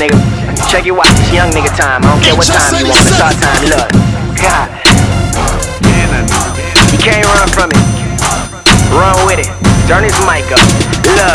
nigga. Check your watch, it's young nigga time. I don't care what time you want, it's our time. Look, God. You can't run from it. Run with it. Turn this mic up. Look.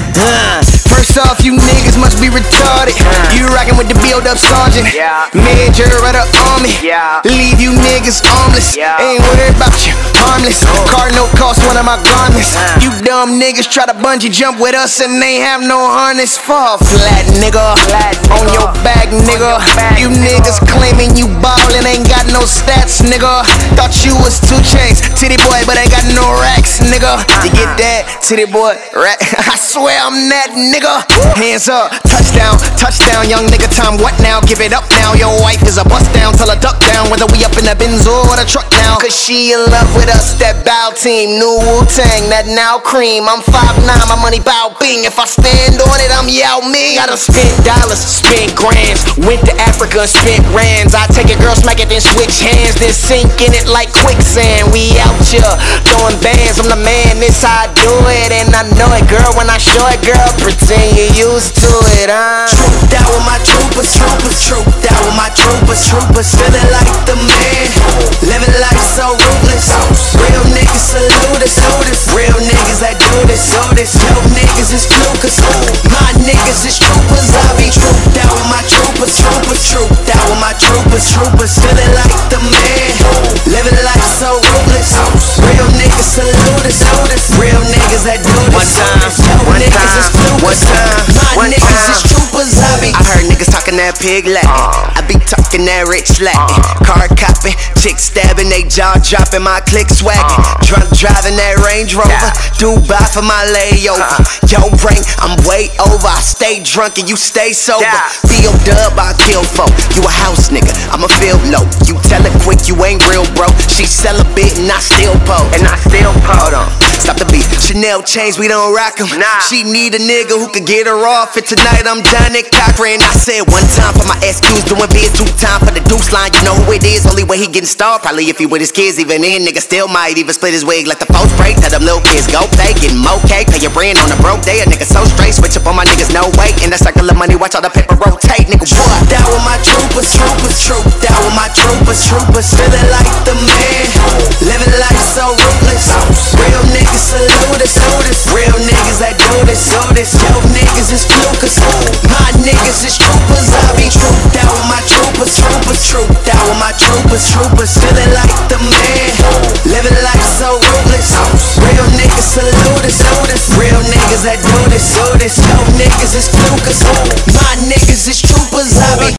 First off, you niggas must be retarded. You rockin' with the build-up sergeant. Major of the army. Leave you niggas armless. Ain't worried about you, harmless. Car note cost one of my garments. You dumb niggas try to bungee jump with us and they have no harness. Fall flat, nigga. On your back, nigga. You niggas claiming you ballin', ain't got no stats, nigga. Thought you was 2 Chainz, titty boy, but ain't got no racks, nigga. You get that, titty boy, rack? I swear I'm that nigga. Hands up, touchdown, young nigga time. What now? Give it up now. Your wife is a bust down, tell her duck down. Whether we up in the Benz or the truck now. Cause she in love with us, that bow team. New Wu-Tang, that now cream. I'm 5'9", my money bow bing. If I stand on it, I'm Yao Ming. I done spent dollars, spent grands. Went to Africa and spent rands. I take a girl, smack it, then switch hands. Then sink in it like quicksand. We out here, throwing bands. I'm the man, this how I do it. And I know it, girl, when I show it, girl. Pretend you used to it, Trooped out with my troopers. Trooped out with my troopers. Feeling like the man. Living life so ruthless. Real niggas salute us. Real niggas that do this. Dope niggas is flukers. My niggas is troopers. I be trooped out with my troopers. Trooped out with my troopers. Feeling like the man. Living life so ruthless. Real niggas salute us. Real niggas that do this. Dope niggas is flukers. My niggas is troopers. I heard niggas talking that pig Latin. I be talking that rich Latin. Car copping, chick stabbing, they jaw dropping, my click swagging. Drunk driving that Range Rover, Dubai for my layover. Yo brain, I'm way over. I stay drunk and you stay sober. Feel dub, I kill folk. You a house nigga, I'ma feel low. You tell it quick, you ain't real, bro. She sell a bit and I still pose. Hold on, stop the beat. Chanel chains, we don't rock them. She need a nigga who could get her off. And tonight I'm Johnny Cochran. I said 1 time for my SQs doing biz, 2 times for the deuce line. You know who it is, only way he getting started. Probably if he with his kids, even then, nigga still might even split his wig like the folks break. Tell them little kids go fake, getting more cake. Pay your brand on a broke day, a nigga so straight. Switch up on my niggas, no way. In the circle of money, watch all the paper rotate, nigga. What? Down with my troopers. Down with my troopers. Feeling like the man. Living life so ruthless. Real niggas salute us. Real niggas that do this. Dope niggas is flukers. My niggas is troopers. I be trooped out with my troopers. Trooped out with my troopers. Feeling like the man. Living life so ruthless. Real niggas salute us. Real niggas that do this. Dope niggas is flukers. My niggas is troopers.